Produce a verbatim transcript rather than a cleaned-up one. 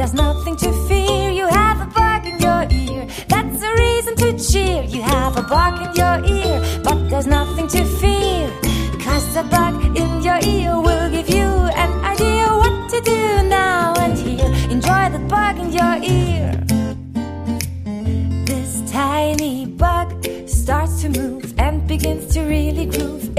there's nothing to fear. You have a bug in your ear, that's a reason to cheer. You have a bug in your ear, but there's nothing to fear. Cause a bug in your ear will give you an idea what to do now and here. Enjoy the bug in your ear. This tiny bug starts to move and begins to really groove.